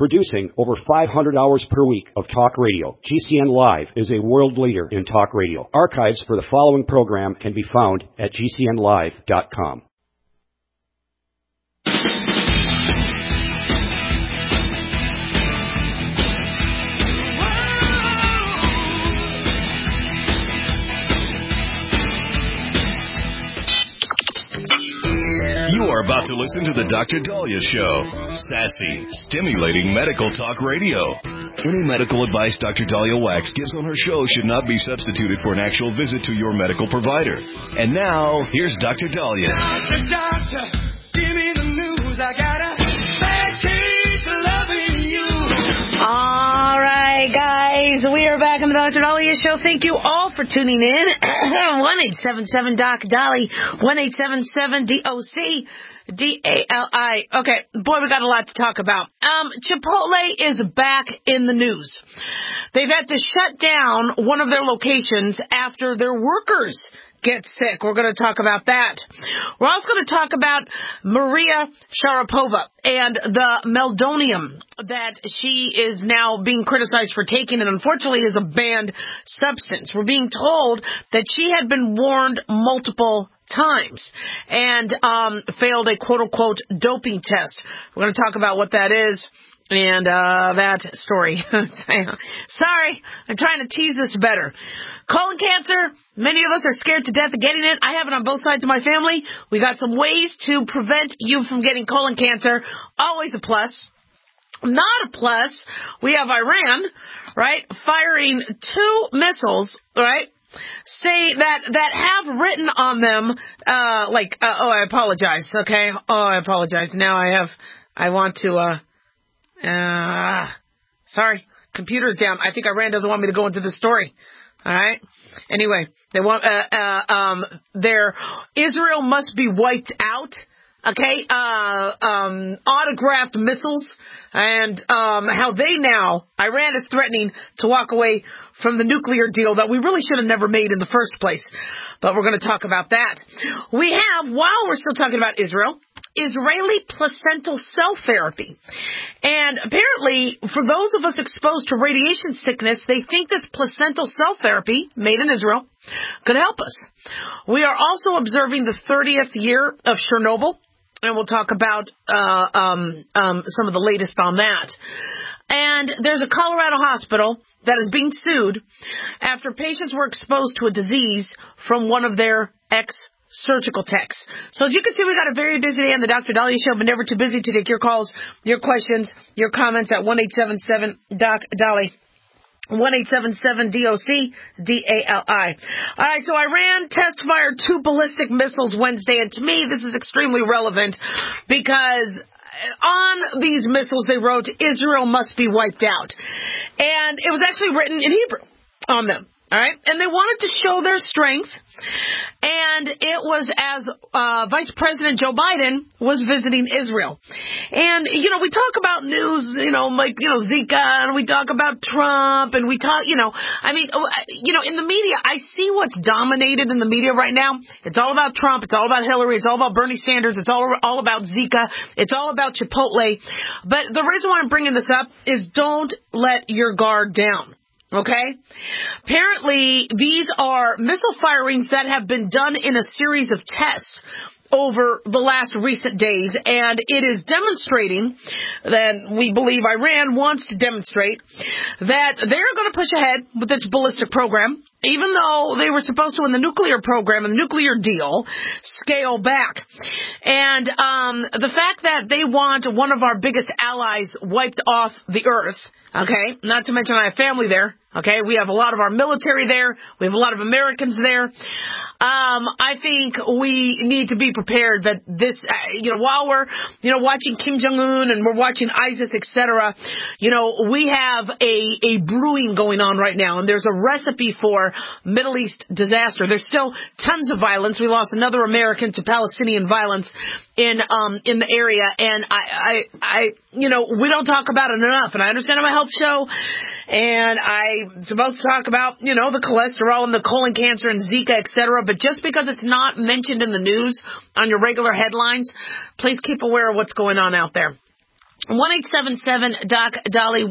Producing over 500 hours per week of talk radio, GCN Live is a world leader in talk radio. Archives for the following program can be found at GCNlive.com. You are about to listen to the Dr. Daliah Show. Sassy, stimulating medical talk radio. Any medical advice Dr. Daliah Wax gives on her show should not be substituted for an actual visit to your medical provider. And now, here's Dr. Daliah. Doctor, give me the news. I got a bad case of loving you. All right, guys, we are back on the Dr. Daliah Show. Thank you all for tuning in. 1-877-DOC-DALI, 1-877-DOC-DALI. Okay, boy, we got a lot to talk about. Chipotle is back in the news. They've had to shut down one of their locations after their workers get sick. We're going to talk about that. We're also going to talk about Maria Sharapova and the meldonium that she is now being criticized for taking, and unfortunately is a banned substance. We're being told that she had been warned multiple times and failed a quote-unquote doping test. We're going to talk about what that is and that story. Sorry, I'm trying to tease this better. Colon cancer, many of us are scared to death of getting it. I have it on both sides of my family. We got some ways to prevent you from getting colon cancer. Always a plus. Not a plus, we have Iran, right, firing 2 missiles, right, say that have written on them, I apologize, okay? Oh, I apologize. Now sorry, computer's down. I think Iran doesn't want me to go into this story. All right. Anyway, they want their Israel must be wiped out. Okay. Autographed missiles and how they now Iran is threatening to walk away from the nuclear deal that we really should have never made in the first place. But we're going to talk about that. We have, while we're still talking about Israel, Israeli placental cell therapy. And apparently, for those of us exposed to radiation sickness, they think this placental cell therapy, made in Israel, could help us. We are also observing the 30th year of Chernobyl, and we'll talk about some of the latest on that. And there's a Colorado hospital that is being sued after patients were exposed to a disease from one of their surgical techs. So as you can see, we got a very busy day on the Dr. Daliah Show, but never too busy to take your calls, your questions, your comments at 1-877-DOC-DALI. 1-877-DOC-DALI. All right, so Iran test-fired 2 ballistic missiles Wednesday, and to me, this is extremely relevant because on these missiles, they wrote, Israel must be wiped out. And it was actually written in Hebrew on them. All right. And they wanted to show their strength. And it was as Vice President Joe Biden was visiting Israel. And, we talk about news, Zika, and we talk about Trump, and we talk, in the media, I see what's dominated in the media right now. It's all about Trump. It's all about Hillary. It's all about Bernie Sanders. It's all about Zika. It's all about Chipotle. But the reason why I'm bringing this up is don't let your guard down. Okay? Apparently, these are missile firings that have been done in a series of tests over the last recent days, and it is demonstrating that we believe Iran wants to demonstrate that they're going to push ahead with its ballistic program, even though they were supposed to, in the nuclear program and the nuclear deal, scale back. And the fact that they want one of our biggest allies wiped off the earth, okay, not to mention I have family there, okay, we have a lot of our military there, we have a lot of Americans there. I think we need to be prepared that this, while we're, watching Kim Jong-un and we're watching ISIS, etc., we have a brewing going on right now, and there's a recipe for Middle East disaster. There's still tons of violence. We lost another American to Palestinian violence in the area, and we don't talk about it enough. And I understand I'm a health show, and I'm supposed to talk about, the cholesterol and the colon cancer and Zika, etc. But just because it's not mentioned in the news on your regular headlines, please keep aware of what's going on out there. 1-877-DOC-DALI,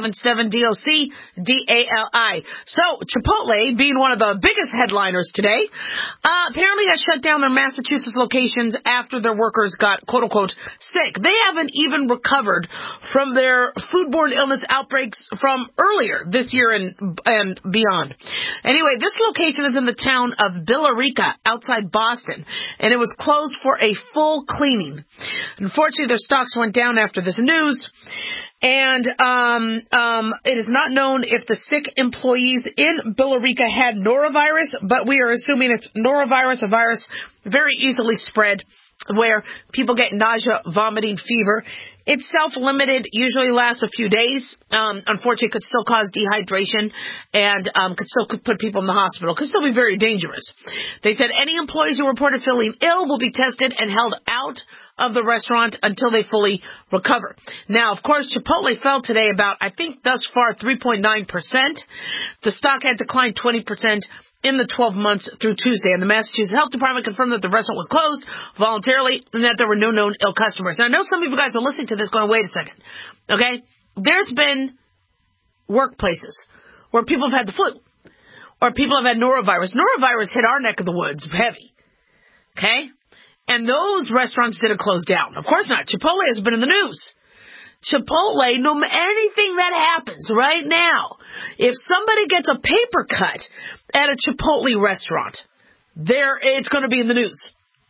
1-877-DOC-DALI. So, Chipotle, being one of the biggest headliners today, apparently has shut down their Massachusetts locations after their workers got, quote-unquote, sick. They haven't even recovered from their foodborne illness outbreaks from earlier this year and beyond. Anyway, this location is in the town of Billerica, outside Boston, and it was closed for a full cleaning. Unfortunately, their stocks went down after this news, and it is not known if the sick employees in Billerica had norovirus, but we are assuming it's norovirus, a virus very easily spread, where people get nausea, vomiting, fever. It's self-limited, usually lasts a few days. Unfortunately, could still cause dehydration and could put people in the hospital. Could still be very dangerous. They said any employees who reported feeling ill will be tested and held out of the restaurant until they fully recover. Now, of course, Chipotle fell today about, I think, thus far, 3.9%. The stock had declined 20% in the 12 months through Tuesday. And the Massachusetts Health Department confirmed that the restaurant was closed voluntarily and that there were no known ill customers. Now, I know some of you guys are listening to this going, wait a second. Okay? There's been workplaces where people have had the flu or people have had norovirus. Norovirus hit our neck of the woods heavy. Okay? And those restaurants didn't close down. Of course not. Chipotle has been in the news. Chipotle, anything that happens right now, if somebody gets a paper cut at a Chipotle restaurant, it's going to be in the news.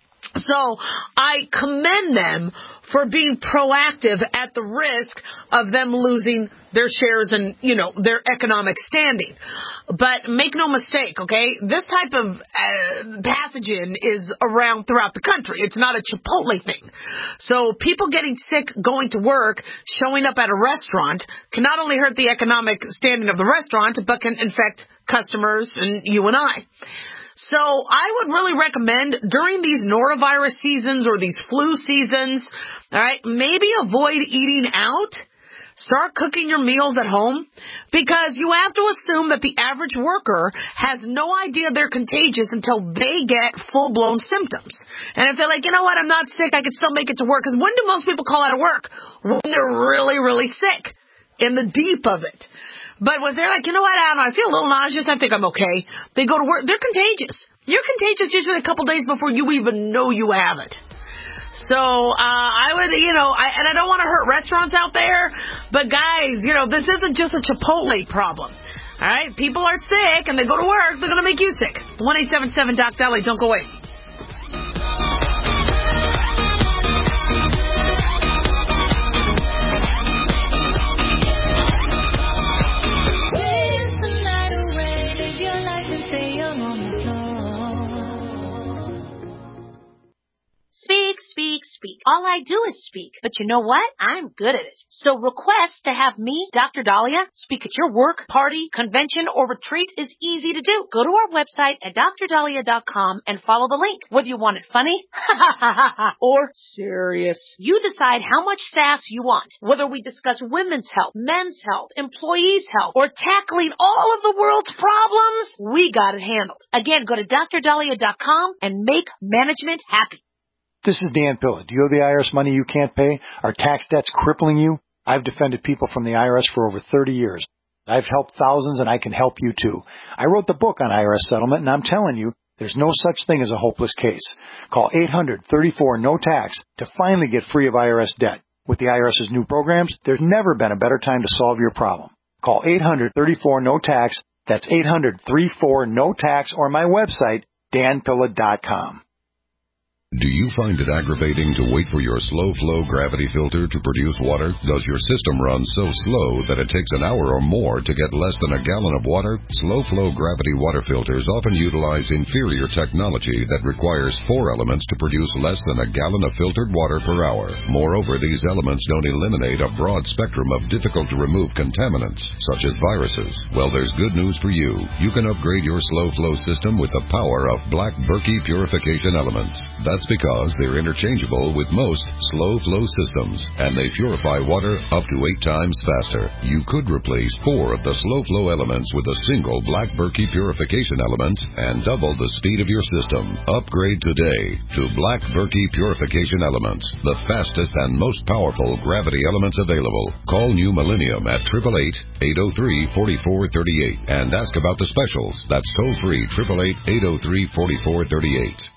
So I commend them for being proactive at the risk of them losing their shares and, their economic standing. But make no mistake, okay, this type of pathogen is around throughout the country. It's not a Chipotle thing. So people getting sick, going to work, showing up at a restaurant can not only hurt the economic standing of the restaurant, but can infect customers and you and I. So I would really recommend during these norovirus seasons or these flu seasons, all right, maybe avoid eating out. Start cooking your meals at home because you have to assume that the average worker has no idea they're contagious until they get full-blown symptoms. And if they're like, you know what, I'm not sick, I can still make it to work. Because when do most people call out of work? When they're really, really sick, in the deep of it. But when they're like, you know what, I don't know, I feel a little nauseous, I think I'm okay. They go to work, they're contagious. You're contagious usually a couple days before you even know you have it. So, I would, and I don't want to hurt restaurants out there, but guys, this isn't just a Chipotle problem. All right? People are sick and they go to work, they're going to make you sick. 1-877-DOC-DALI, don't go away. Speak. All I do is speak. But you know what? I'm good at it. So request to have me, Dr. Dahlia, speak at your work, party, convention, or retreat is easy to do. Go to our website at drdahlia.com and follow the link. Whether you want it funny, or serious. You decide how much sass you want. Whether we discuss women's health, men's health, employees' health, or tackling all of the world's problems, we got it handled. Again, go to drdahlia.com and make management happy. This is Dan Pilla. Do you owe the IRS money you can't pay? Are tax debts crippling you? I've defended people from the IRS for over 30 years. I've helped thousands, and I can help you too. I wrote the book on IRS settlement, and I'm telling you, there's no such thing as a hopeless case. Call 800-34-NO-TAX to finally get free of IRS debt. With the IRS's new programs, there's never been a better time to solve your problem. Call 800-34-NO-TAX. That's 800-34-NO-TAX, or my website, danpilla.com. Do you find it aggravating to wait for your slow-flow gravity filter to produce water? Does your system run so slow that it takes an hour or more to get less than a gallon of water? Slow-flow gravity water filters often utilize inferior technology that requires 4 elements to produce less than a gallon of filtered water per hour. Moreover, these elements don't eliminate a broad spectrum of difficult-to-remove contaminants, such as viruses. Well, there's good news for you. You can upgrade your slow-flow system with the power of Black Berkey purification elements. That's That's because they're interchangeable with most slow flow systems, and they purify water up to 8 times faster. You could replace 4 of the slow flow elements with a single Black Berkey purification element and double the speed of your system. Upgrade today to Black Berkey purification elements, the fastest and most powerful gravity elements available. Call New Millennium at 888-803-4438 and ask about the specials. That's toll free 888-803-4438.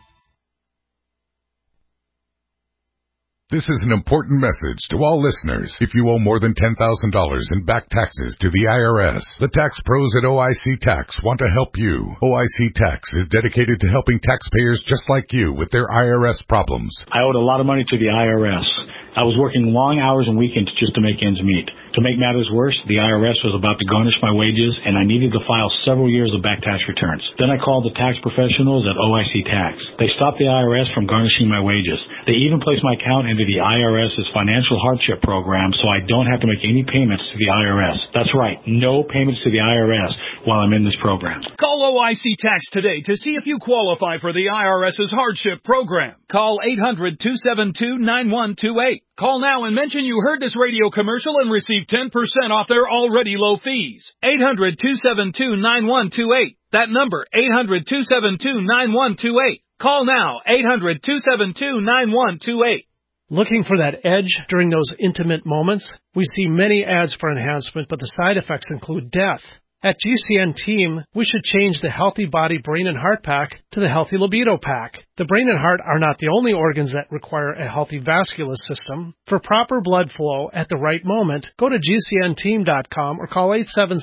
This is an important message to all listeners. If you owe more than $10,000 in back taxes to the IRS, the tax pros at OIC Tax want to help you. OIC Tax is dedicated to helping taxpayers just like you with their IRS problems. I owed a lot of money to the IRS. I was working long hours and weekends just to make ends meet. To make matters worse, the IRS was about to garnish my wages, and I needed to file several years of back tax returns. Then I called the tax professionals at OIC Tax. They stopped the IRS from garnishing my wages. They even placed my account into the IRS's financial hardship program, so I don't have to make any payments to the IRS. That's right, no payments to the IRS while I'm in this program. Call OIC Tax today to see if you qualify for the IRS's hardship program. Call 800-272-9128. Call now and mention you heard this radio commercial and receive 10% off their already low fees. 800-272-9128. That number, 800-272-9128. Call now, 800-272-9128. Looking for that edge during those intimate moments? We see many ads for enhancement, but the side effects include death. At GCN Team, we should change the Healthy Body, Brain, and Heart Pack to the Healthy Libido Pack. The brain and heart are not the only organs that require a healthy vascular system. For proper blood flow at the right moment, go to GCNteam.com or call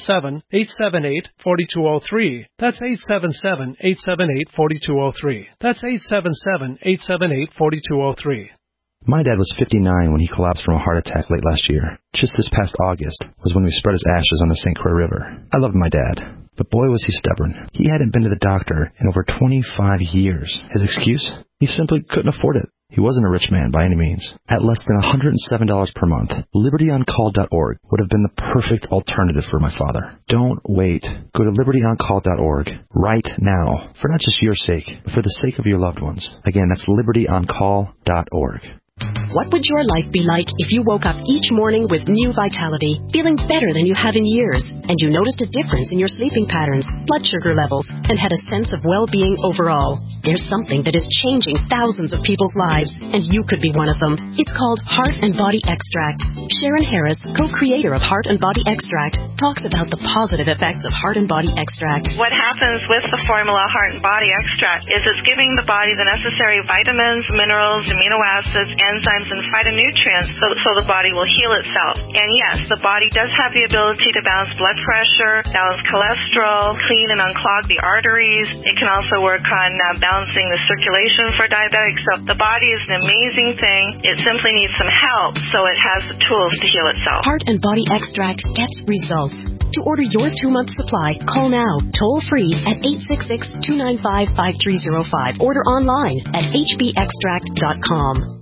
877-878-4203. That's 877-878-4203. That's 877-878-4203. My dad was 59 when he collapsed from a heart attack late last year. Just this past August was when we spread his ashes on the St. Croix River. I loved my dad, but boy was he stubborn. He hadn't been to the doctor in over 25 years. His excuse? He simply couldn't afford it. He wasn't a rich man by any means. At less than $107 per month, LibertyOnCall.org would have been the perfect alternative for my father. Don't wait. Go to LibertyOnCall.org right now, for not just your sake, but for the sake of your loved ones. Again, that's LibertyOnCall.org. What would your life be like if you woke up each morning with new vitality, feeling better than you have in years, and you noticed a difference in your sleeping patterns, blood sugar levels, and had a sense of well-being overall? There's something that is changing thousands of people's lives, and you could be one of them. It's called Heart and Body Extract. Sharon Harris, co-creator of Heart and Body Extract, talks about the positive effects of Heart and Body Extract. What happens with the formula Heart and Body Extract is it's giving the body the necessary vitamins, minerals, amino acids, enzymes, and phytonutrients so the body will heal itself. And yes, the body does have the ability to balance blood pressure, balance cholesterol, clean and unclog the arteries. It can also work on balancing the circulation for diabetics. So the body is an amazing thing. It simply needs some help so it has the tools to heal itself. Heart and Body Extract gets results. To order your 2-month supply, call now, toll free at 866-295-5305. Order online at hbextract.com.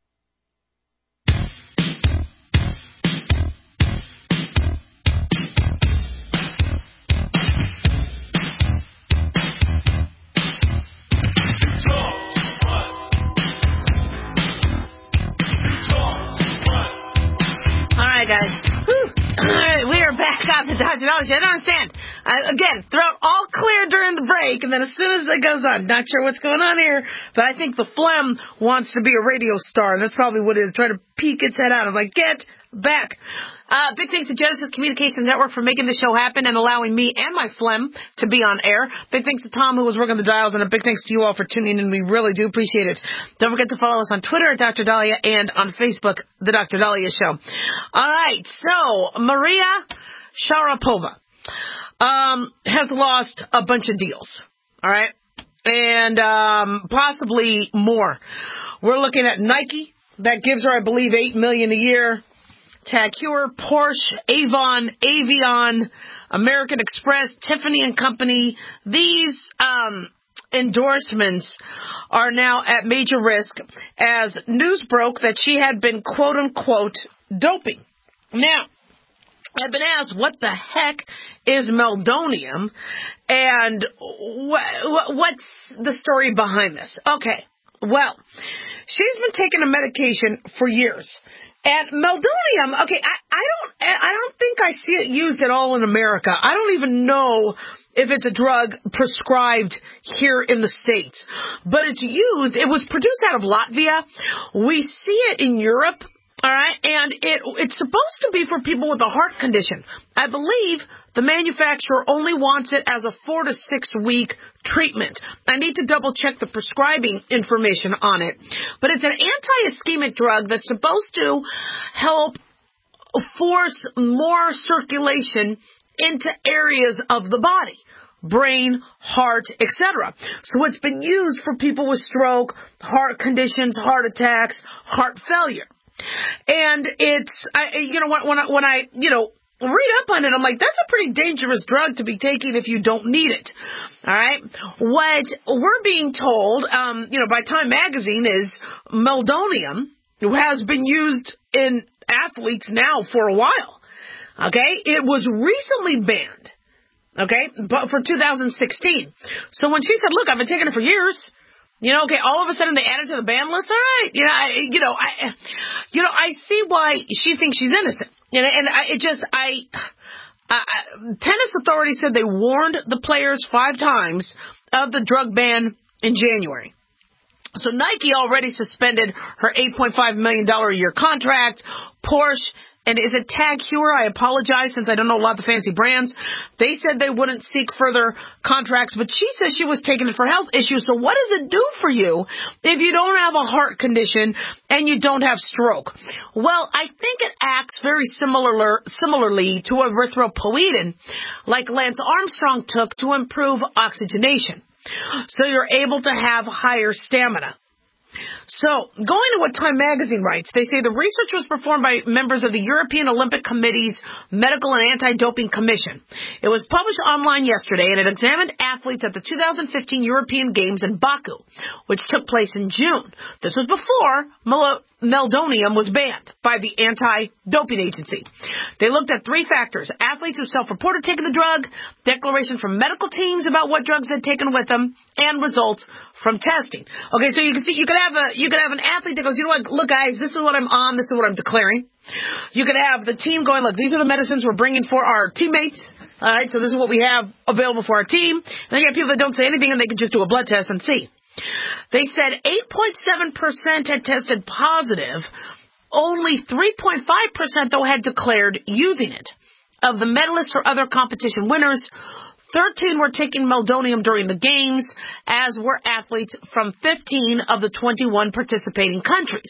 Guys. All right, we are back on the Dr. Dolly Show. I don't understand. Again, throat all clear during the break, and then as soon as it goes on, not sure what's going on here, but I think the phlegm wants to be a radio star, and that's probably what it is, trying to peek its head out. I'm like, get back. Big thanks to Genesis Communications Network for making the show happen and allowing me and my phlegm to be on air. Big thanks to Tom, who was working the dials, and a big thanks to you all for tuning in. We really do appreciate it. Don't forget to follow us on Twitter at Dr. Dahlia and on Facebook, The Dr. Dahlia Show. All right, so Maria Sharapova has lost a bunch of deals, all right, and possibly more. We're looking at Nike. That gives her, I believe, $8 million a year. TAG Heuer, Porsche, Avon, Avion, American Express, Tiffany & Company. These endorsements are now at major risk as news broke that she had been, quote-unquote, doping. Now, I've been asked, what the heck is meldonium, and what's the story behind this? Okay, Well, she's been taking a medication for years. And meldonium, okay, I don't think I see it used at all in America. I don't even know if it's a drug prescribed here in the States. But it's used, it was produced out of Latvia. We see it in Europe, all right, and it's supposed to be for people with a heart condition. I believe the manufacturer only wants it as a 4 to 6 week treatment. I need to double check the prescribing information on it. But it's an anti-ischemic drug that's supposed to help force more circulation into areas of the body, brain, heart, etc. So it's been used for people with stroke, heart conditions, heart attacks, heart failure. And it's, when I read up on it, I'm like, that's a pretty dangerous drug to be taking if you don't need it. All right. What we're being told, by Time Magazine is meldonium, who has been used in athletes now for a while. Okay. It was recently banned. Okay. But for 2016. So when she said, look, I've been taking it for years. All of a sudden they added to the ban list. All right. I see why she thinks she's innocent. Tennis authorities said they warned the players 5 times of the drug ban in January. So Nike already suspended her $8.5 million a year contract. Porsche, and is it Tag Heuer? I apologize since I don't know a lot of the fancy brands. They said they wouldn't seek further contracts, but she says she was taking it for health issues. So what does it do for you if you don't have a heart condition and you don't have stroke? Well, I think it acts very similarly to erythropoietin, like Lance Armstrong took to improve oxygenation. So you're able to have higher stamina. So, going to what Time Magazine writes, they say the research was performed by members of the European Olympic Committee's Medical and Anti-Doping Commission. It was published online yesterday, and it examined athletes at the 2015 European Games in Baku, which took place in June. This was before meldonium was banned by the anti-doping agency. They looked at 3 factors: athletes who self-reported taking the drug, declaration from medical teams about what drugs they'd taken with them, and results from testing. Okay, so you can see, you could have an athlete that goes, look guys, this is what I'm on, this is what I'm declaring. You could have the team going, look, these are the medicines we're bringing for our teammates. All right, so this is what we have available for our team. And then you have people that don't say anything and they can just do a blood test and see. They said 8.7% had tested positive. Only 3.5% though had declared using it. Of the medalists or other competition winners, 13 were taking meldonium during the games, as were athletes from 15 of the 21 participating countries.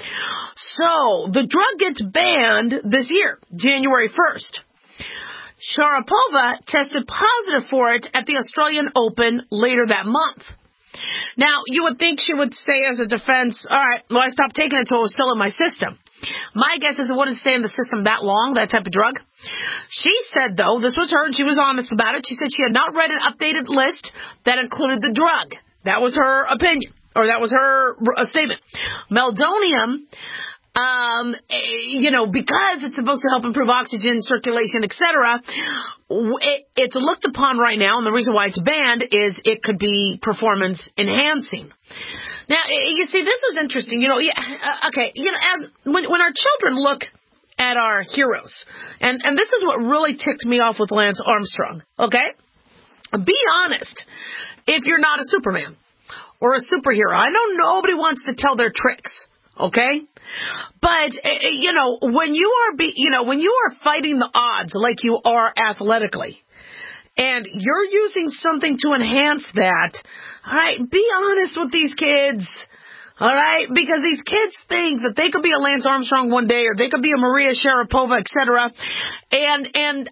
So the drug gets banned this year, January 1st. Sharapova tested positive for it at the Australian Open later that month. Now, you would think she would say as a defense, all right, well, I stopped taking it until it was still in my system. My guess is it wouldn't stay in the system that long, that type of drug. She said, though, this was her, and she was honest about it. She said she had not read an updated list that included the drug. That was her opinion, or that was her statement. Meldonium, because it's supposed to help improve oxygen circulation, etc., it's looked upon right now, and the reason why it's banned is it could be performance enhancing. Now, you see, this is interesting. As when our children look at our heroes, and this is what really ticked me off with Lance Armstrong. Okay, be honest. If you're not a Superman or a superhero, I know nobody wants to tell their tricks. Okay? But, when you are fighting the odds like you are athletically, and you're using something to enhance that, all right, be honest with these kids. All right, because these kids think that they could be a Lance Armstrong one day, or they could be a Maria Sharapova, etc. And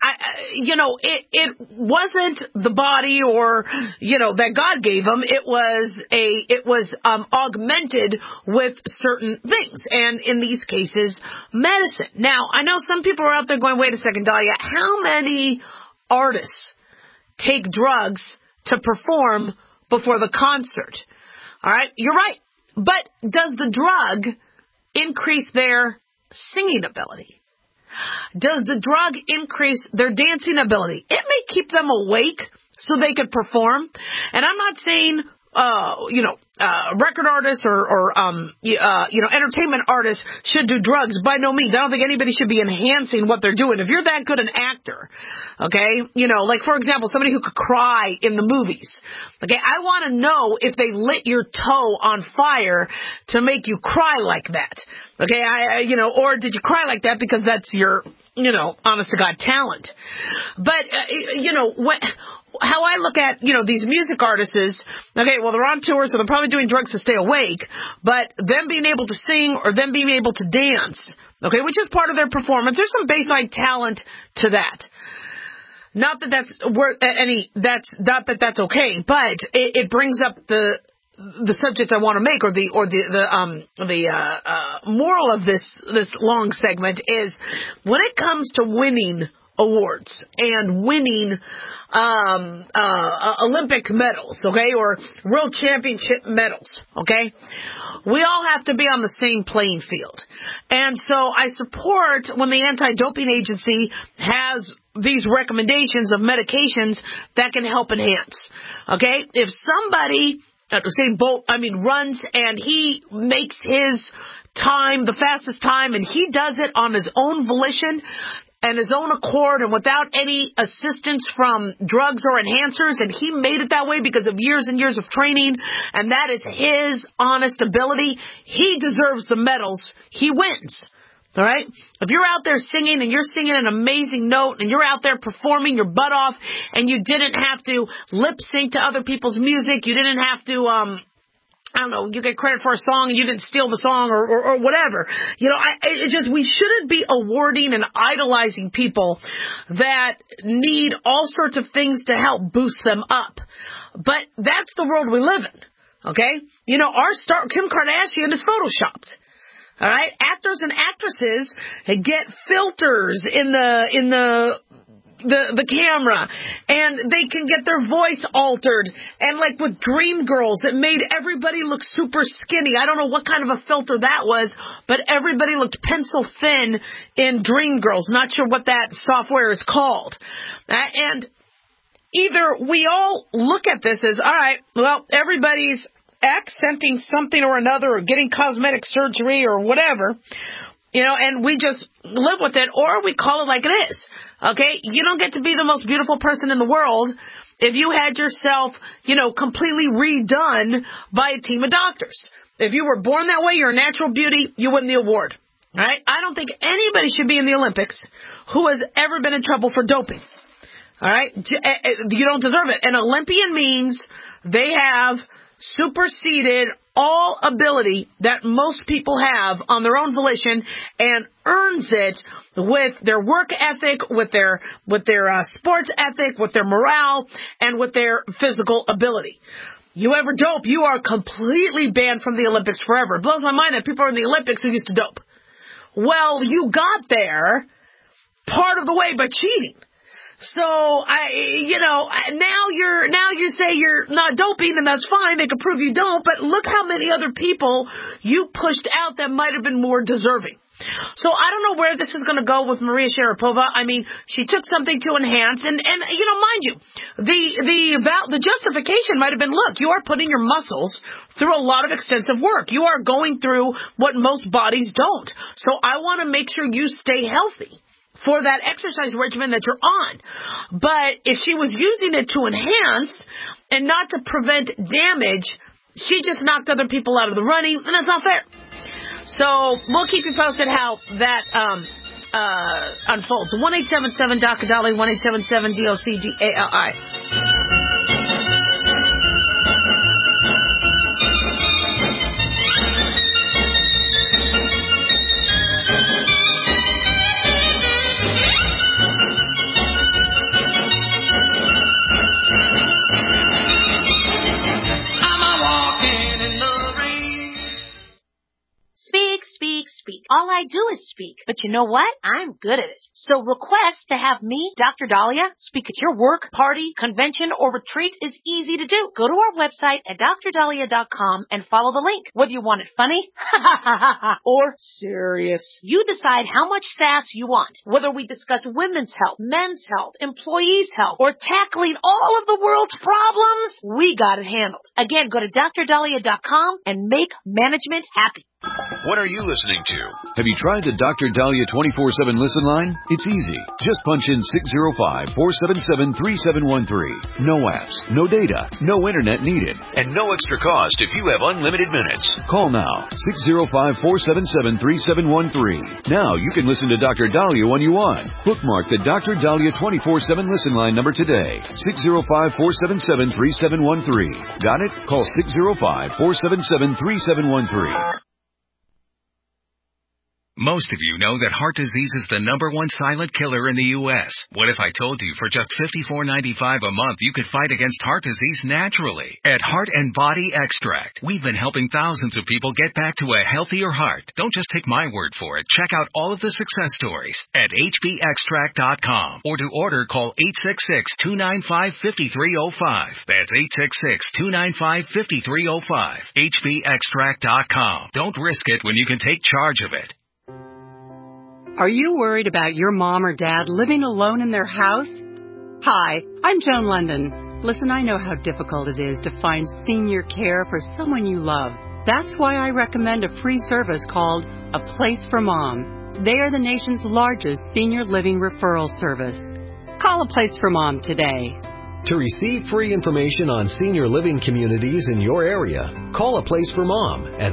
it wasn't the body or that God gave them. It was augmented with certain things, and in these cases, medicine. Now, I know some people are out there going, "Wait a second, Dahlia, how many artists take drugs to perform before the concert?" All right, you're right. But does the drug increase their singing ability? Does the drug increase their dancing ability? It may keep them awake so they could perform. And I'm not saying record artists or entertainment artists should do drugs. By no means. I don't think anybody should be enhancing what they're doing. If you're that good an actor, okay, like, for example, somebody who could cry in the movies, okay, I want to know if they lit your toe on fire to make you cry like that, okay, or did you cry like that because that's your, honest to God talent. But, how I look at, these music artists is, okay, well, they're on tour, so they're probably doing drugs to stay awake, but them being able to sing or them being able to dance, okay, which is part of their performance, there's some baseline talent to that. Not that that's okay, but it brings up the subject I want to make, or the moral of this long segment is, when it comes to winning awards and winning Olympic medals, okay, or world championship medals, okay, we all have to be on the same playing field. And so I support when the Anti-Doping Agency has these recommendations of medications that can help enhance, okay? If somebody, say Bolt, runs and he makes his time, the fastest time, and he does it on his own volition and his own accord and without any assistance from drugs or enhancers, and he made it that way because of years and years of training, and that is his honest ability, he deserves the medals. He wins. All right? If you're out there singing and you're singing an amazing note and you're out there performing your butt off and you didn't have to lip sync to other people's music, you didn't have to, you get credit for a song and you didn't steal the song or whatever. We shouldn't be awarding and idolizing people that need all sorts of things to help boost them up. But that's the world we live in. Okay? Our star, Kim Kardashian, is photoshopped. All right? Actors and actresses get filters in the camera, and they can get their voice altered. And like with Dreamgirls, it made everybody look super skinny. I don't know what kind of a filter that was, but everybody looked pencil thin in Dreamgirls. Not sure what that software is called. And either we all look at this as, all right, well, everybody's accenting something or another or getting cosmetic surgery or whatever, and we just live with it, or we call it like it is. Okay, you don't get to be the most beautiful person in the world if you had yourself, completely redone by a team of doctors. If you were born that way, you're a natural beauty, you win the award. All right? I don't think anybody should be in the Olympics who has ever been in trouble for doping. All right? You don't deserve it. An Olympian means they have superseded all ability that most people have on their own volition and earns it with their work ethic, with their sports ethic, with their morale, and with their physical ability. You ever dope, you are completely banned from the Olympics forever. It blows my mind that people are in the Olympics who used to dope. Well, you got there part of the way by cheating. So now you say you're not doping, and that's fine. They can prove you don't, but look how many other people you pushed out that might have been more deserving. So I don't know where this is going to go with Maria Sharapova. She took something to enhance, and mind you, the justification might have been, look, you are putting your muscles through a lot of extensive work. You are going through what most bodies don't. So I want to make sure you stay healthy for that exercise regimen that you're on. But if she was using it to enhance and not to prevent damage, she just knocked other people out of the running, and that's not fair. So we'll keep you posted how that unfolds. 1-877-DOC-A-DOLLY, 1-877-DOC-DALI. All I do always speak, but you know what? I'm good at it. So request to have me, Dr. Dahlia, speak at your work, party, convention, or retreat is easy to do. Go to our website at drdahlia.com and follow the link. Whether you want it funny, or serious, you decide how much sass you want. Whether we discuss women's health, men's health, employees' health, or tackling all of the world's problems, we got it handled. Again, go to drdahlia.com and make management happy. What are you listening to? Have you tried the Dr. Dahlia 24/7 listen line? It's easy. Just punch in 605-477-3713. No apps, no data, no internet needed, and no extra cost if you have unlimited minutes. Call now, 605-477-3713. Now you can listen to Dr. Dahlia when you want. Bookmark the Dr. Dahlia 24/7 listen line number today, 605-477-3713. Got it? Call 605-477-3713. Most of you know that heart disease is the #1 silent killer in the U.S. What if I told you for just $54.95 a month you could fight against heart disease naturally? At Heart and Body Extract, we've been helping thousands of people get back to a healthier heart. Don't just take my word for it. Check out all of the success stories at hbextract.com, or to order, call 866-295-5305. That's 866-295-5305. hbextract.com. Don't risk it when you can take charge of it. Are you worried about your mom or dad living alone in their house? Hi, I'm Joan London. Listen, I know how difficult it is to find senior care for someone you love. That's why I recommend a free service called A Place for Mom. They are the nation's largest senior living referral service. Call A Place for Mom today. To receive free information on senior living communities in your area, call A Place for Mom at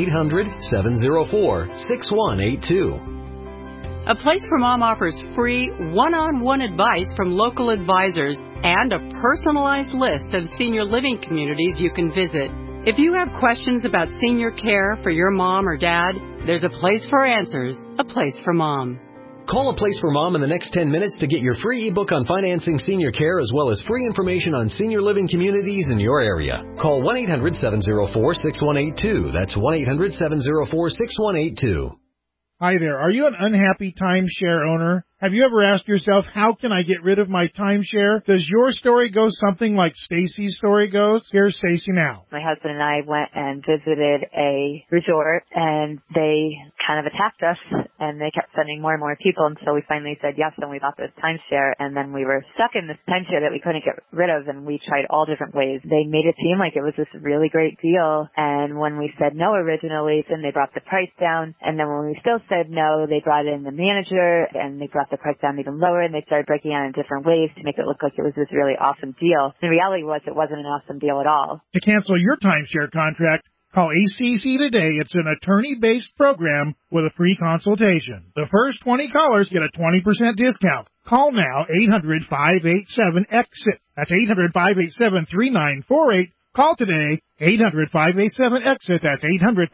1-800-704-6182. A Place for Mom offers free one-on-one advice from local advisors and a personalized list of senior living communities you can visit. If you have questions about senior care for your mom or dad, there's a place for answers, A Place for Mom. Call A Place for Mom in the next 10 minutes to get your free ebook on financing senior care as well as free information on senior living communities in your area. Call 1-800-704-6182. That's 1-800-704-6182. Hi there. Are you an unhappy timeshare owner? Have you ever asked yourself, how can I get rid of my timeshare? Does your story go something like Stacy's story goes? Here's Stacy now. My husband and I went and visited a resort, and they kind of attacked us, and they kept sending more and more people, and so we finally said yes, and we bought this timeshare, and then we were stuck in this timeshare that we couldn't get rid of, and we tried all different ways. They made it seem like it was this really great deal, and when we said no originally, then they brought the price down, and then when we still said no, they brought in the manager, and they brought the price down even lower, and they started breaking it in different ways to make it look like it was this really awesome deal. The reality was it wasn't an awesome deal at all. To cancel your timeshare contract, call ACC today. It's an attorney-based program with a free consultation. The first 20 callers get a 20% discount. Call now, 800-587-EXIT. That's 800-587-3948. Call today, 800-587-EXIT. That's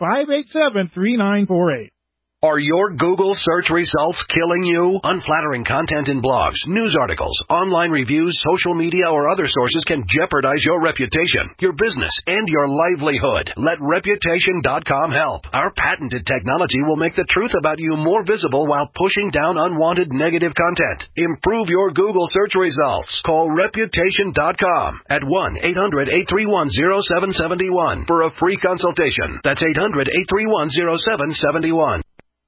800-587-3948. Are your Google search results killing you? Unflattering content in blogs, news articles, online reviews, social media, or other sources can jeopardize your reputation, your business, and your livelihood. Let Reputation.com help. Our patented technology will make the truth about you more visible while pushing down unwanted negative content. Improve your Google search results. Call Reputation.com at 1-800-831-0771 for a free consultation. That's 800-831-0771.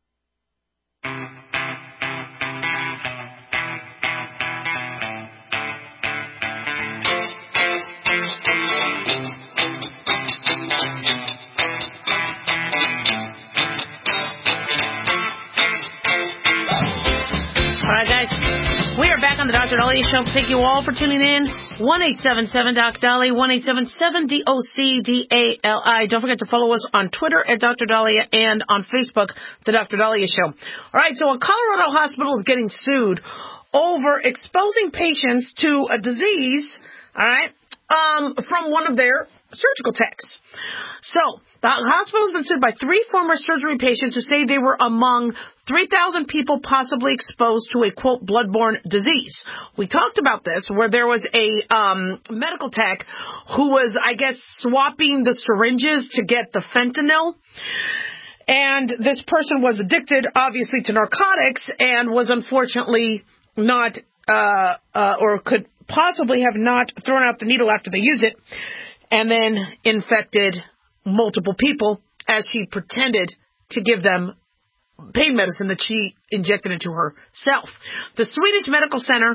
On the Dr. Dahlia Show. Thank you all for tuning in. 1-877-DOC-DALI, 1-877-DOC-DALI. Don't forget to follow us on Twitter at Dr. Dahlia and on Facebook, The Dr. Dahlia Show. All right, so a Colorado hospital is getting sued over exposing patients to a disease, all right, from one of their surgical techs. So, the hospital has been sued by 3 former surgery patients who say they were among 3,000 people possibly exposed to a, quote, bloodborne disease. We talked about this, where there was a medical tech who was, I guess, swapping the syringes to get the fentanyl. And this person was addicted, obviously, to narcotics and was unfortunately not, or could possibly have not thrown out the needle after they used it, and then infected multiple people as she pretended to give them pain medicine that she injected into herself. The Swedish Medical Center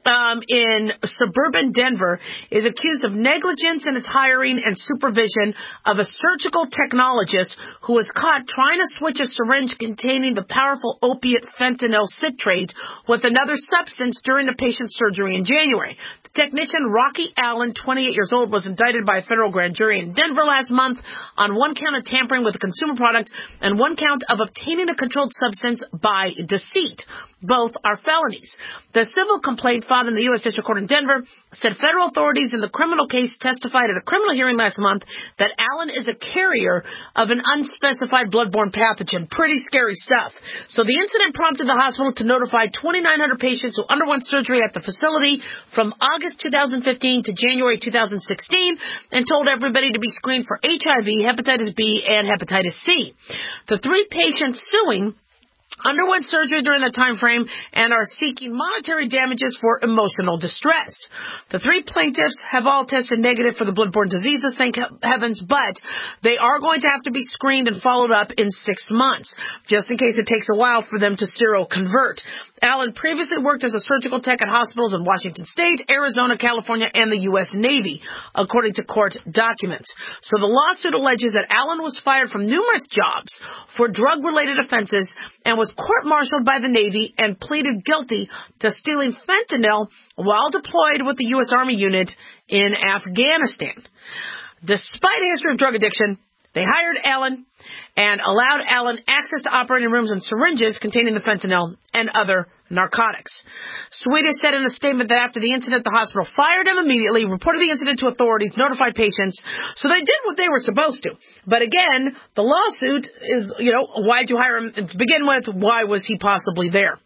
in suburban Denver is accused of negligence in its hiring and supervision of a surgical technologist who was caught trying to switch a syringe containing the powerful opiate fentanyl citrate with another substance during the patient's surgery in January. The technician, Rocky Allen, 28 years old, was indicted by a federal grand jury in Denver last month on one count of tampering with a consumer product and one count of obtaining a controlled substance by deceit. Both are felonies. The civil complaint filed in the U.S. District Court in Denver said federal authorities in the criminal case testified at a criminal hearing last month that Allen is a carrier of an unspecified bloodborne pathogen. Pretty scary stuff. So the incident prompted the hospital to notify 2,900 patients who underwent surgery at the facility from August 2015 to January 2016 and told everybody to be screened for HIV, hepatitis B, and hepatitis C. The 3 patients suing underwent surgery during that time frame and are seeking monetary damages for emotional distress. The 3 plaintiffs have all tested negative for the bloodborne diseases, thank heavens, but they are going to have to be screened and followed up in 6 months, just in case it takes a while for them to seroconvert. Allen previously worked as a surgical tech at hospitals in Washington State, Arizona, California, and the U.S. Navy, according to court documents. So the lawsuit alleges that Allen was fired from numerous jobs for drug-related offenses and was court-martialed by the Navy and pleaded guilty to stealing fentanyl while deployed with the U.S. Army unit in Afghanistan. Despite a history of drug addiction, they hired Allen and allowed Allen access to operating rooms and syringes containing the fentanyl and other narcotics. Swedish said in a statement that after the incident, the hospital fired him immediately, reported the incident to authorities, notified patients, so they did what they were supposed to. But again, the lawsuit is, why'd you hire him to begin with? Why was he possibly there?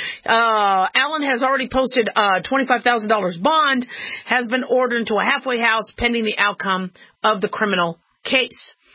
Allen has already posted a $25,000 bond, has been ordered into a halfway house pending the outcome of the criminal case.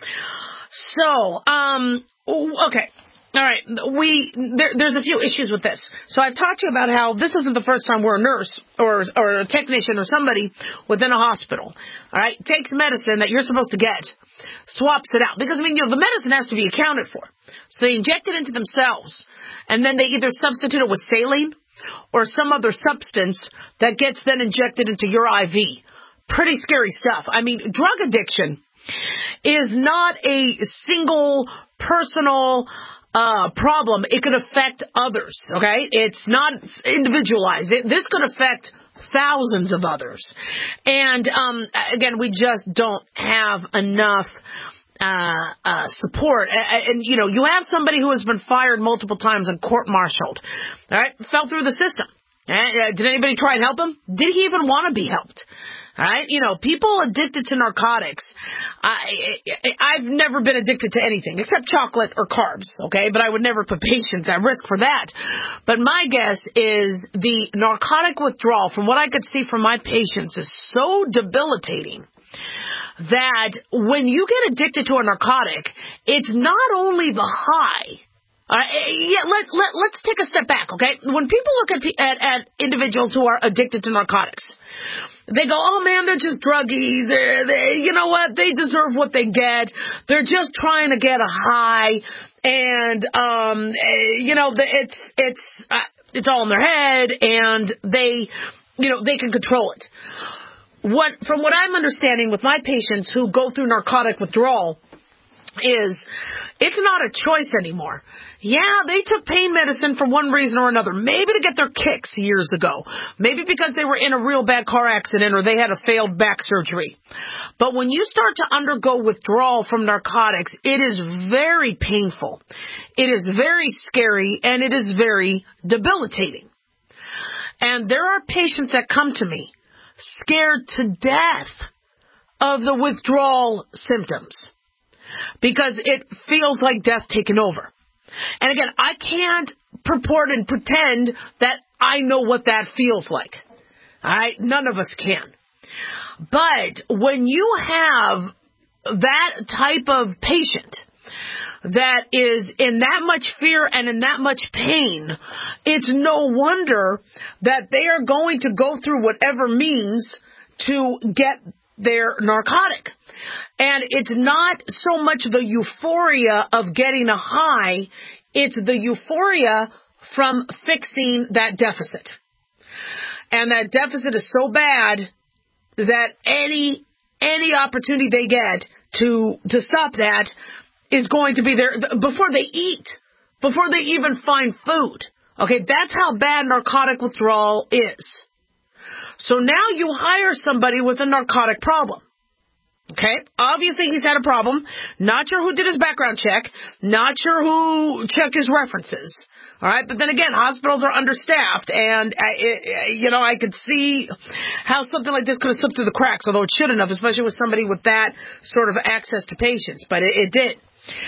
So, okay. All right. There's a few issues with this. So I've talked to you about how this isn't the first time where a nurse or a technician or somebody within a hospital, all right, takes medicine that you're supposed to get, swaps it out. Because, the medicine has to be accounted for. So they inject it into themselves, and then they either substitute it with saline or some other substance that gets then injected into your IV. Pretty scary stuff. Drug addiction is not a single personal problem. It could affect others, okay? It's not individualized. This could affect thousands of others. And, again, we just don't have enough support. And, you have somebody who has been fired multiple times and court-martialed, all right? Fell through the system. Did anybody try and help him? Did he even want to be helped? All right, people addicted to narcotics. I've never been addicted to anything except chocolate or carbs, okay? But I would never put patients at risk for that. But my guess is the narcotic withdrawal, from what I could see from my patients, is so debilitating that when you get addicted to a narcotic, it's not only the high. Let's take a step back, okay? When people look at individuals who are addicted to narcotics, they go, oh man, they're just druggies. You know what? They deserve what they get. They're just trying to get a high, and it's all in their head, and they can control it. From what I'm understanding with my patients who go through narcotic withdrawal is it's not a choice anymore. Yeah, they took pain medicine for one reason or another. Maybe to get their kicks years ago. Maybe because they were in a real bad car accident or they had a failed back surgery. But when you start to undergo withdrawal from narcotics, it is very painful. It is very scary, and it is very debilitating. And there are patients that come to me scared to death of the withdrawal symptoms because it feels like death taking over. And again, I can't purport and pretend that I know what that feels like. All right? None of us can. But when you have that type of patient that is in that much fear and in that much pain, it's no wonder that they are going to go through whatever means to get their narcotic. And it's not so much the euphoria of getting a high, it's the euphoria from fixing that deficit. And that deficit is so bad that any opportunity they get to stop that is going to be there before they eat, before they even find food. Okay, that's how bad narcotic withdrawal is. So now you hire somebody with a narcotic problem. Okay, obviously he's had a problem. Not sure who did his background check. Not sure who checked his references. All right, but then again, hospitals are understaffed, and I could see how something like this could have slipped through the cracks, although it shouldn't have, especially with somebody with that sort of access to patients. But it did.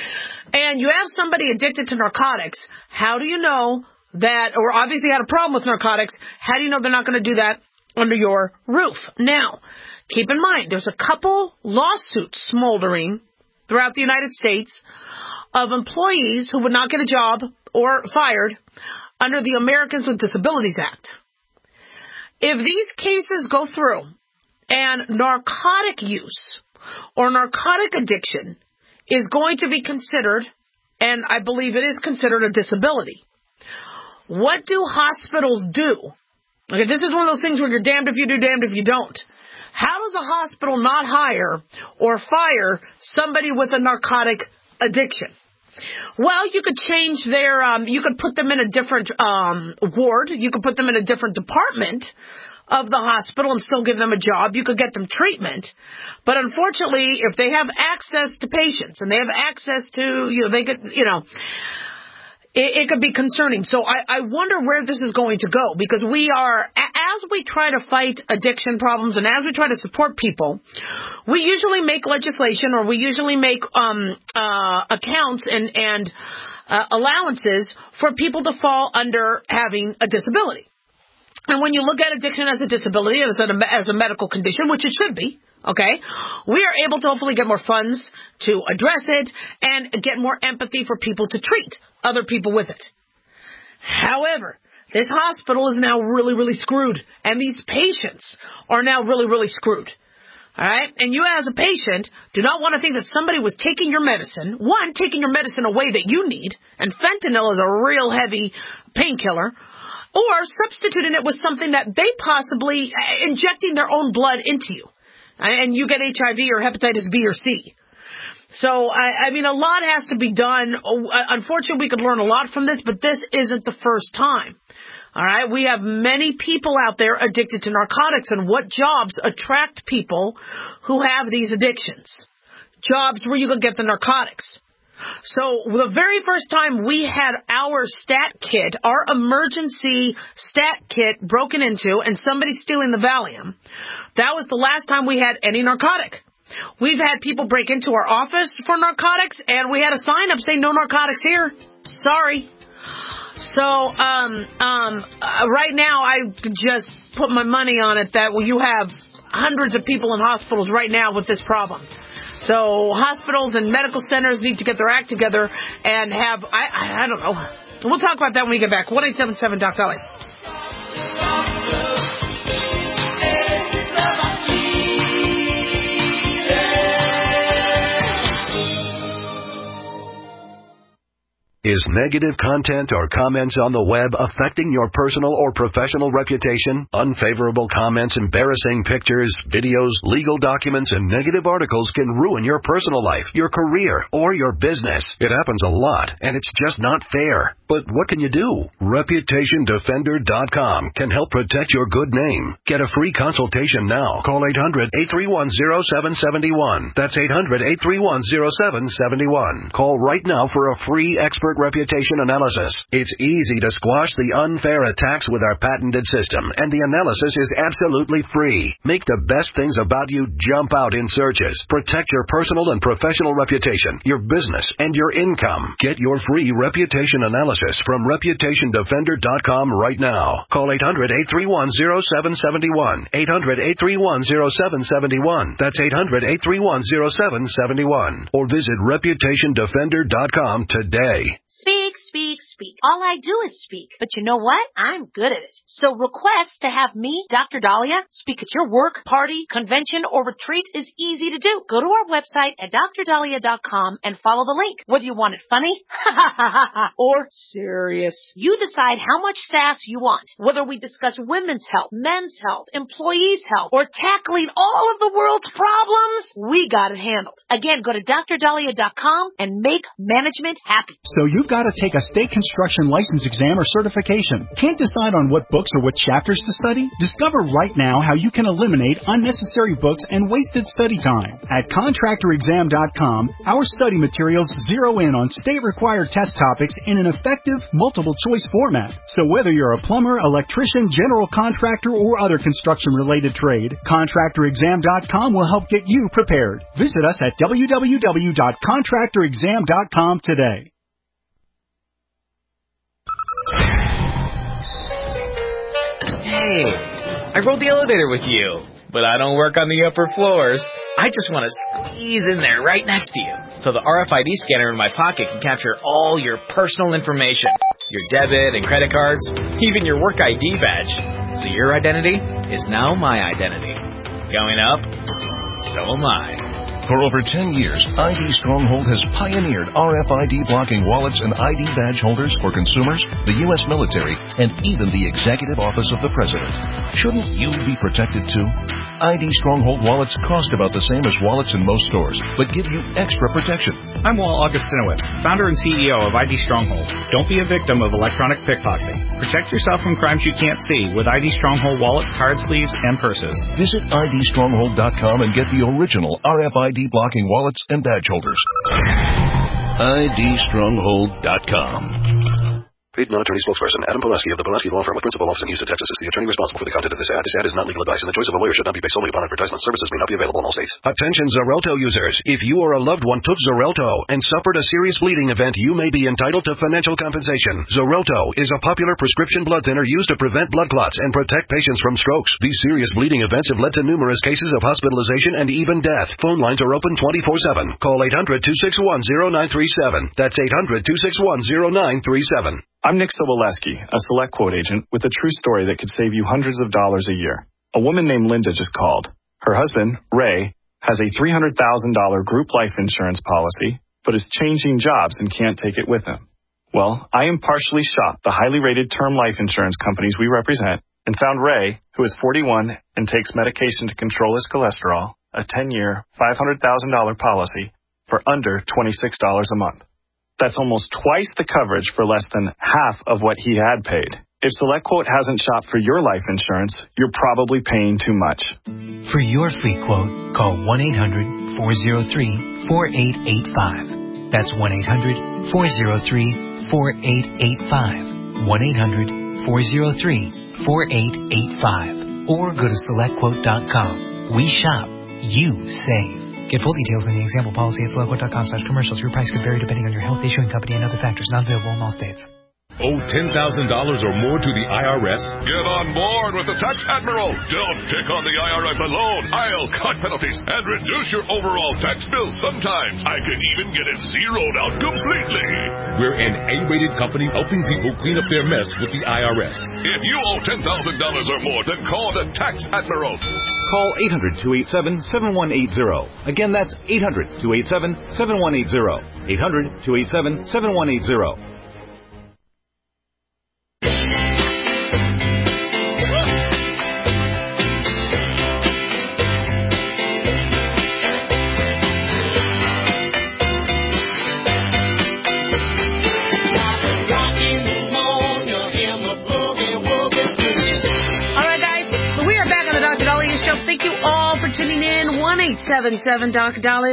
And you have somebody addicted to narcotics. How do you know that, or obviously had a problem with narcotics? How do you know they're not going to do that under your roof? Now, keep in mind, there's a couple lawsuits smoldering throughout the United States of employees who would not get a job or fired under the Americans with Disabilities Act. If these cases go through and narcotic use or narcotic addiction is going to be considered, and I believe it is considered a disability, what do hospitals do? Okay, this is one of those things where you're damned if you do, damned if you don't. How does a hospital not hire or fire somebody with a narcotic addiction? Well, you could change their, you could put them in a different ward. You could put them in a different department of the hospital and still give them a job. You could get them treatment. But unfortunately, if they have access to patients and they have access to, they could, it could be concerning. So I wonder where this is going to go, because we are, as we try to fight addiction problems and as we try to support people, we usually make legislation, or we usually make accounts and allowances for people to fall under having a disability. And when you look at addiction as a disability, as a medical condition, which it should be, okay, we are able to hopefully get more funds to address it and get more empathy for people to treat other people with it. However, this hospital is now really, really screwed, and these patients are now really, really screwed. All right? And you as a patient do not want to think that somebody was taking your medicine, taking your medicine away that you need, and fentanyl is a real heavy painkiller, or substituting it with something that they possibly injecting their own blood into you. And you get HIV or hepatitis B or C. So, I mean, a lot has to be done. Unfortunately, we could learn a lot from this, but this isn't the first time. All right? We have many people out there addicted to narcotics, and what jobs attract people who have these addictions? Jobs where you can get the narcotics. So the very first time we had our stat kit, our emergency stat kit broken into and somebody stealing the Valium, that was the last time we had any narcotic. We've had people break into our office for narcotics, and we had a sign up saying no narcotics here. Sorry. So right now I just put my money on it that you have hundreds of people in hospitals right now with this problem. So hospitals and medical centers need to get their act together and have, I don't know. We'll talk about that when we get back. 1-877-DOC-DOLLY. Is negative content or comments on the web affecting your personal or professional reputation? Unfavorable comments, embarrassing pictures, videos, legal documents, and negative articles can ruin your personal life, your career, or your business. It happens a lot, and it's just not fair. But what can you do? ReputationDefender.com can help protect your good name. Get a free consultation now. Call 800-831-0771. That's 800-831-0771. Call right now for a free expert reputation analysis. It's easy to squash the unfair attacks with our patented system, and the analysis is absolutely free. Make the best things about you jump out in searches. Protect your personal and professional reputation, your business, and your income. Get your free reputation analysis from ReputationDefender.com right now. Call 800-831-0771. 800-831-0771. That's 800-831-0771. Or visit ReputationDefender.com today. Speak, speak, speak. All I do is speak. But you know what? I'm good at it. So request to have me, Dr. Dahlia, speak at your work, party, convention, or retreat is easy to do. Go to our website at drdahlia.com and follow the link. Whether you want it funny, or serious, you decide how much sass you want. Whether we discuss women's health, men's health, employees' health, or tackling all of the world's problems, we got it handled. Again, go to drdahlia.com and make management happy. So you've got to take a state construction license exam or certification. Can't decide on what books or what chapters to study? Discover right now how you can eliminate unnecessary books and wasted study time. At contractorexam.com, our study materials zero in on state-required test topics in an effective, multiple-choice format. So whether you're a plumber, electrician, general contractor, or other construction-related trade, contractorexam.com will help get you prepared. Visit us at www.contractorexam.com today. Hey, I rode the elevator with you, but I don't work on the upper floors. I just want to squeeze in there right next to you, so the RFID scanner in my pocket can capture all your personal information, your debit and credit cards, even your work ID badge. So your identity is now my identity. Going up, so am I. For over 10 years, ID Stronghold has pioneered RFID blocking wallets and ID badge holders for consumers, the U.S. military, and even the Executive Office of the President. Shouldn't you be protected too? ID Stronghold wallets cost about the same as wallets in most stores, but give you extra protection. I'm Walt Augustinowicz, founder and CEO of ID Stronghold. Don't be a victim of electronic pickpocketing. Protect yourself from crimes you can't see with ID Stronghold wallets, card sleeves, and purses. Visit IDStronghold.com and get the original RFID blocking wallets and badge holders. IDStronghold.com. Paid non-attorney spokesperson Adam Pulaski of the Pulaski Law Firm with principal office in Houston, Texas is the attorney responsible for the content of this ad. This ad is not legal advice, and the choice of a lawyer should not be based solely upon advertisement. Services may not be available in all states. Attention Xarelto users. If you or a loved one took Xarelto and suffered a serious bleeding event, you may be entitled to financial compensation. Xarelto is a popular prescription blood thinner used to prevent blood clots and protect patients from strokes. These serious bleeding events have led to numerous cases of hospitalization and even death. Phone lines are open 24/7. Call 800-261-0937. That's 800-261-0937. I'm Nick Soboleski, a Select Quote agent with a true story that could save you hundreds of dollars a year. A woman named Linda just called. Her husband, Ray, has a $300,000 group life insurance policy, but is changing jobs and can't take it with him. Well, I impartially shopped the highly rated term life insurance companies we represent and found Ray, who is 41 and takes medication to control his cholesterol, a 10-year, $500,000 policy for under $26 a month. That's almost twice the coverage for less than half of what he had paid. If SelectQuote hasn't shopped for your life insurance, you're probably paying too much. For your free quote, call 1-800-403-4885. That's 1-800-403-4885. 1-800-403-4885. Or go to SelectQuote.com. We shop, you save. Get full details in the example policy at SelectQuote.com/commercials. Your price could vary depending on your health, issuing company, and other factors. Not available in all states. Owe $10,000 or more to the IRS? Get on board with the Tax Admiral. Don't pick on the IRS alone. I'll cut penalties and reduce your overall tax bill. Sometimes I can even get it zeroed out completely. We're an A-rated company helping people clean up their mess with the IRS. If you owe $10,000 or more, then call the Tax Admiral. Call 800-287-7180. Again, that's 800-287-7180. 800-287-7180. Tuning in 1-877-DOC-DALIA,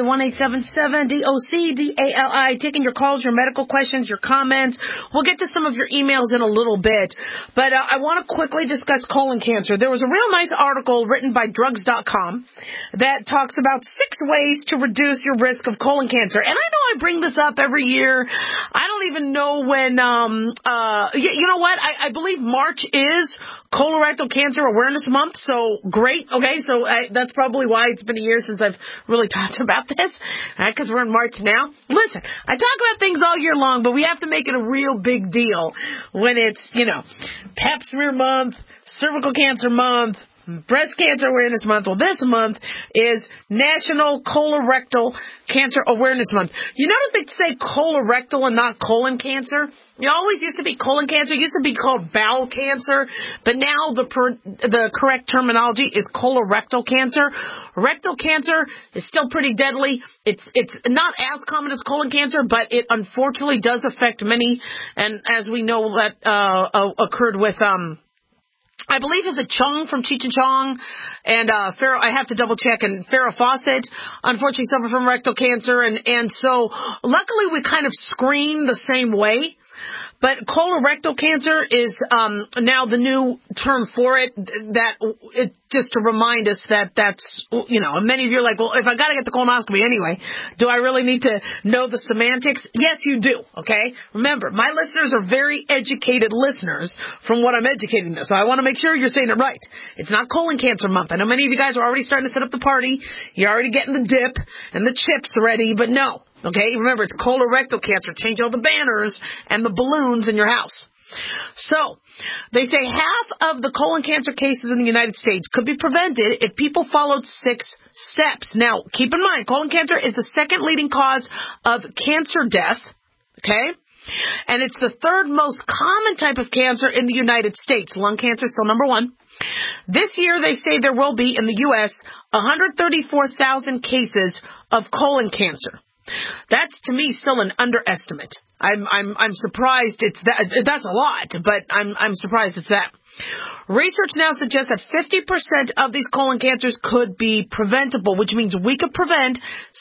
1-877-DOC-DALI. Taking your calls, your medical questions, your comments. We'll get to some of your emails in a little bit. But I want to quickly discuss colon cancer. There was a real nice article written by drugs.com that talks about 6 ways to reduce your risk of colon cancer. And I know I bring this up every year. I don't even know when, you know what? I believe March is Colorectal Cancer Awareness Month, so great. Okay, so that's probably why it's been a year since I've really talked about this, because we're in March now. Listen, I talk about things all year long, but we have to make it a real big deal when it's, Pap smear month, cervical cancer month, Breast Cancer Awareness Month. Well, this month is National Colorectal Cancer Awareness Month. You notice they say colorectal and not colon cancer? It always used to be colon cancer. It used to be called bowel cancer, but now the correct terminology is colorectal cancer. Rectal cancer is still pretty deadly. It's not as common as colon cancer, but it unfortunately does affect many. And as we know, that occurred with I believe it's a Chung from Cheech and Chong, and Farrah, I have to double check, and Farrah Fawcett unfortunately suffered from rectal cancer, and so luckily we kind of screen the same way. But colorectal cancer is now the new term for it. Just to remind us that's and many of you are like, well, if I got to get the colonoscopy anyway, do I really need to know the semantics? Yes, you do. Okay, remember, my listeners are very educated listeners from what I'm educating them. So I want to make sure you're saying it right. It's not colon cancer month. I know many of you guys are already starting to set up the party. You're already getting the dip and the chips ready, but no. Okay, remember, it's colorectal cancer. Change all the banners and the balloons in your house. So, they say half of the colon cancer cases in the United States could be prevented if people followed 6 steps. Now, keep in mind, colon cancer is the second leading cause of cancer death. Okay? And it's the 3rd most common type of cancer in the United States. Lung cancer is still number 1. This year, they say there will be, in the U.S., 134,000 cases of colon cancer. That's, to me, still an underestimate. I'm surprised it's that. That's a lot, but I'm surprised it's that. Research now suggests that 50% of these colon cancers could be preventable, which means we could prevent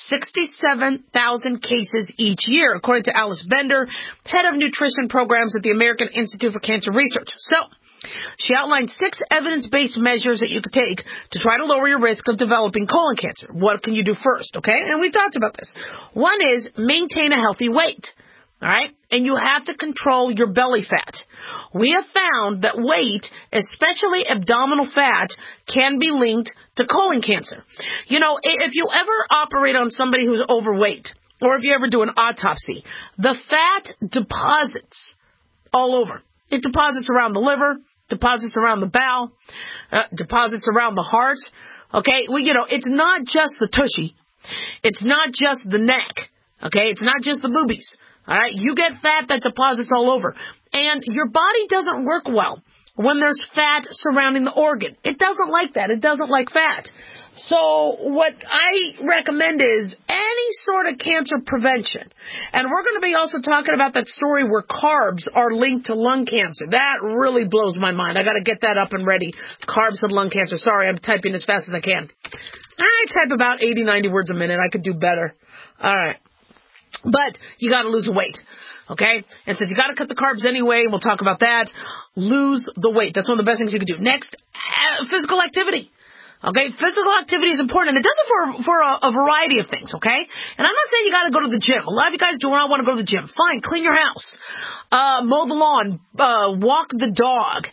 67,000 cases each year, according to Alice Bender, head of nutrition programs at the American Institute for Cancer Research. So, she outlined 6 evidence-based measures that you could take to try to lower your risk of developing colon cancer. What can you do first, okay? And we've talked about this. One is maintain a healthy weight, all right? And you have to control your belly fat. We have found that weight, especially abdominal fat, can be linked to colon cancer. If you ever operate on somebody who's overweight, or if you ever do an autopsy, the fat deposits all over. It deposits around the liver, deposits around the bowel, deposits around the heart. Okay, it's not just the tushy. It's not just the neck. Okay, it's not just the boobies. All right, you get fat that deposits all over. And your body doesn't work well when there's fat surrounding the organ. It doesn't like that. It doesn't like fat. So what I recommend is any sort of cancer prevention. And we're going to be also talking about that story where carbs are linked to lung cancer. That really blows my mind. I got to get that up and ready. Carbs and lung cancer. Sorry, I'm typing as fast as I can. I type about 80, 90 words a minute. I could do better. All right. But you got to lose weight. Okay? And since you got to cut the carbs anyway, we'll talk about that. Lose the weight. That's one of the best things you can do. Next, physical activity. Okay, physical activity is important, and it does it for a variety of things, okay? And I'm not saying you got to go to the gym. A lot of you guys do not want to go to the gym. Fine, clean your house. Mow the lawn, walk the dog,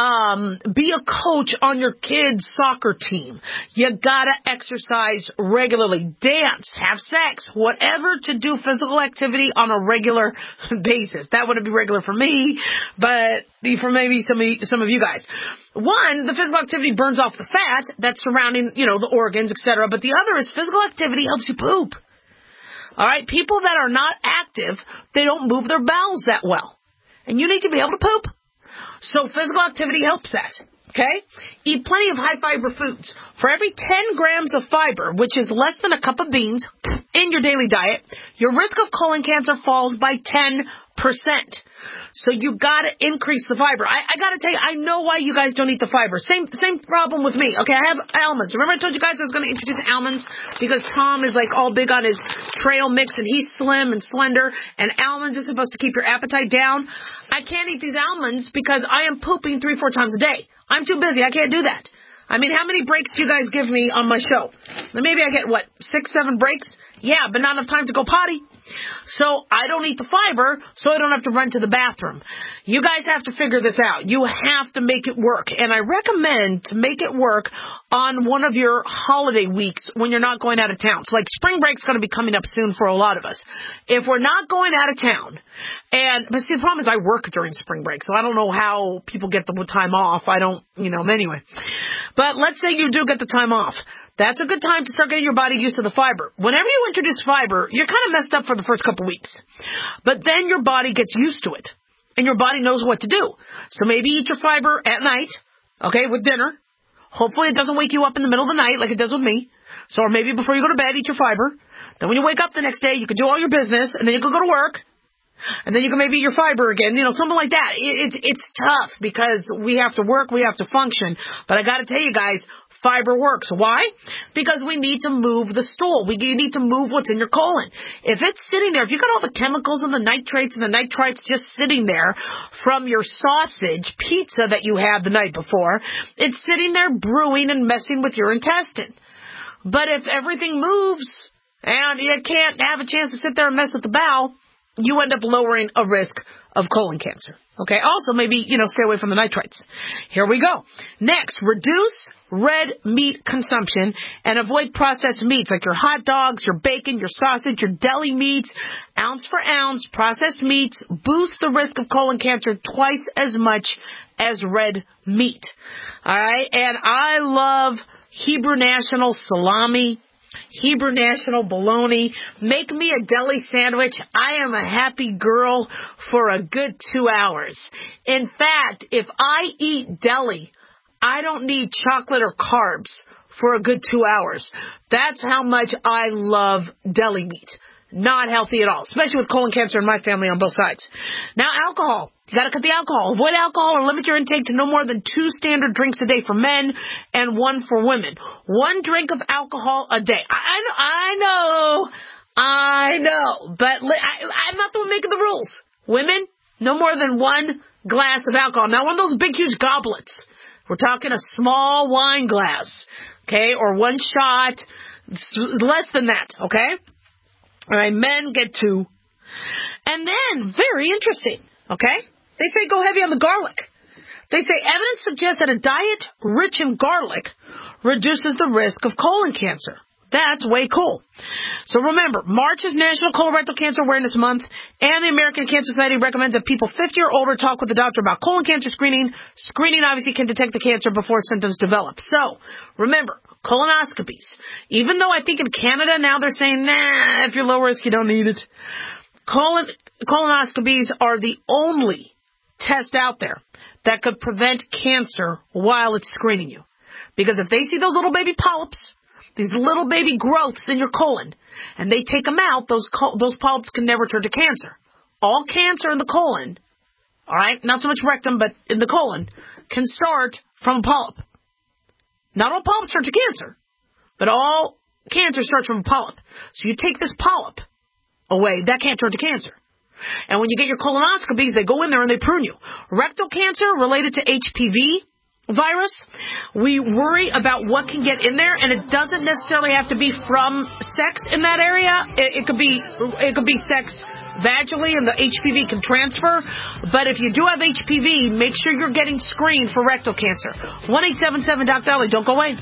be a coach on your kids' soccer team. You gotta exercise regularly, dance, have sex, whatever to do physical activity on a regular basis. That wouldn't be regular for me, but for maybe some of you guys. One, the physical activity burns off the fat that's surrounding, the organs, etc. But the other is physical activity helps you poop. All right, people that are not active, they don't move their bowels that well. And you need to be able to poop. So physical activity helps that. Okay? Eat plenty of high-fiber foods. For every 10 grams of fiber, which is less than a cup of beans, in your daily diet, your risk of colon cancer falls by 10%. So you got to increase the fiber. I got to tell you, I know why you guys don't eat the fiber. Same problem with me. Okay, I have almonds. Remember I told you guys I was going to introduce almonds because Tom is like all big on his trail mix and he's slim and slender, and almonds are supposed to keep your appetite down. I can't eat these almonds because I am pooping 3-4 times a day. I'm too busy. I can't do that. I mean, how many breaks do you guys give me on my show? Maybe I get, 6-7 breaks? Yeah, but not enough time to go potty. So I don't eat the fiber, so I don't have to run to the bathroom. You guys have to figure this out. You have to make it work. And I recommend to make it work on one of your holiday weeks when you're not going out of town. So like spring break's going to be coming up soon for a lot of us. If we're not going out of town, but see, the problem is I work during spring break, so I don't know how people get the time off. I don't, anyway. But let's say you do get the time off. That's a good time to start getting your body used to the fiber. Whenever you introduce fiber, you're kind of messed up for the first couple weeks. But then your body gets used to it, and your body knows what to do. So maybe eat your fiber at night, okay, with dinner. Hopefully it doesn't wake you up in the middle of the night like it does with me. So or maybe before you go to bed, eat your fiber. Then when you wake up the next day, you can do all your business, and then you can go to work. And then you can maybe eat your fiber again, something like that. It's tough because we have to work, we have to function. But I got to tell you guys, fiber works. Why? Because we need to move the stool. We need to move what's in your colon. If it's sitting there, if you got all the chemicals and the nitrates and the nitrites just sitting there from your sausage pizza that you had the night before, it's sitting there brewing and messing with your intestine. But if everything moves and you can't have a chance to sit there and mess with the bowel, you end up lowering a risk of colon cancer. Okay, also maybe, stay away from the nitrites. Here we go. Next, reduce red meat consumption and avoid processed meats like your hot dogs, your bacon, your sausage, your deli meats, ounce for ounce. Processed meats boost the risk of colon cancer twice as much as red meat. All right, and I love Hebrew National salami, Hebrew National bologna. Make me a deli sandwich. I am a happy girl for a good 2 hours. In fact, if I eat deli, I don't need chocolate or carbs for a good 2 hours. That's how much I love deli meat. Not healthy at all, especially with colon cancer in my family on both sides. Now, alcohol. You got to cut the alcohol. Avoid alcohol or limit your intake to no more than 2 standard drinks a day for men and 1 for women. 1 drink of alcohol a day. I know, but I'm not the one making the rules. Women, no more than 1 glass of alcohol. Not one of those big, huge goblets. We're talking a small wine glass, okay, or 1 shot, less than that, okay? All right, men get 2. And then, very interesting, okay? They say go heavy on the garlic. They say evidence suggests that a diet rich in garlic reduces the risk of colon cancer. That's way cool. So remember, March is National Colorectal Cancer Awareness Month, and the American Cancer Society recommends that people 50 or older talk with a doctor about colon cancer screening. Screening obviously can detect the cancer before symptoms develop. So remember, colonoscopies. Even though I think in Canada now they're saying, nah, if you're low risk, you don't need it. Colonoscopies are the only test out there that could prevent cancer while it's screening you. Because if they see those little baby polyps, these little baby growths in your colon, and they take them out, those polyps can never turn to cancer. All cancer in the colon, all right, not so much rectum, but in the colon, can start from a polyp. Not all polyps turn to cancer, but all cancer starts from a polyp. So you take this polyp away, that can't turn to cancer. And when you get your colonoscopies, they go in there and they prune you. Rectal cancer related to HPV virus, we worry about what can get in there, and it doesn't necessarily have to be from sex in that area. It could be sex vaginally, and the HPV can transfer. But if you do have HPV, make sure you're getting screened for rectal cancer. 1-877-DOC-DOLLY. Don't go away.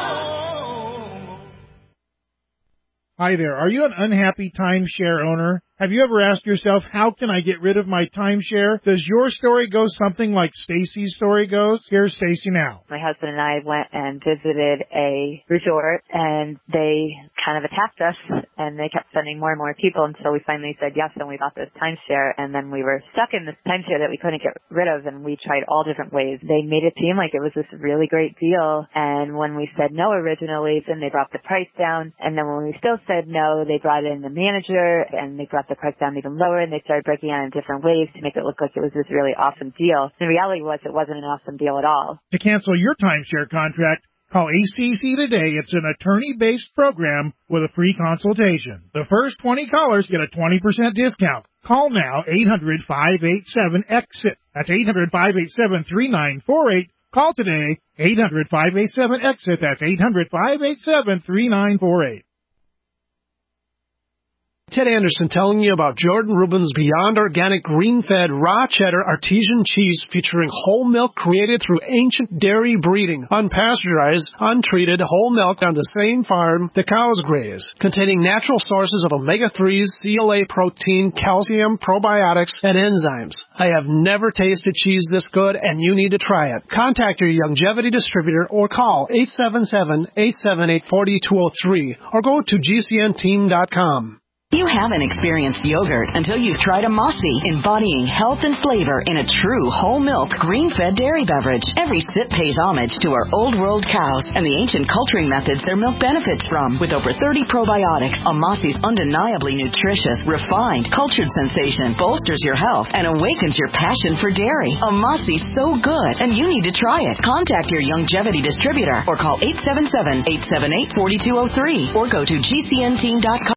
Hi there. Are you an unhappy timeshare owner? Have you ever asked yourself, how can I get rid of my timeshare? Does your story go something like Stacy's story goes? Here's Stacy now. My husband and I went and visited a resort, and they kind of attacked us, and they kept sending more and more people until we finally said yes, and we bought this timeshare, and then we were stuck in this timeshare that we couldn't get rid of, and we tried all different ways. They made it seem like it was this really great deal, and when we said no originally, then they brought the price down, and then when we still said no, they brought in the manager, and they brought the price down even lower, and they started breaking out in different ways to make it look like it was this really awesome deal. The reality was it wasn't an awesome deal at all. To cancel your timeshare contract, call ACC today. It's an attorney-based program with a free consultation. The first 20 callers get a 20% discount. Call now, 800-587-EXIT. That's 800-587-3948. Call today, 800-587-EXIT. That's 800-587-3948. Ted Anderson telling you about Jordan Rubin's Beyond Organic Green-Fed Raw Cheddar Artesian Cheese featuring whole milk created through ancient dairy breeding, unpasteurized, untreated whole milk on the same farm the cows graze, containing natural sources of omega-3s, CLA protein, calcium, probiotics, and enzymes. I have never tasted cheese this good, and you need to try it. Contact your Youngevity distributor or call 877-878-4203 or go to GCNteam.com. You haven't experienced yogurt until you've tried a Mossy, embodying health and flavor in a true whole milk, green-fed dairy beverage. Every sip pays homage to our old world cows and the ancient culturing methods their milk benefits from. With over 30 probiotics, a Mossy's undeniably nutritious, refined, cultured sensation bolsters your health and awakens your passion for dairy. A Mossy's so good, and you need to try it. Contact your Youngevity distributor or call 877-878-4203 or go to GCNteam.com.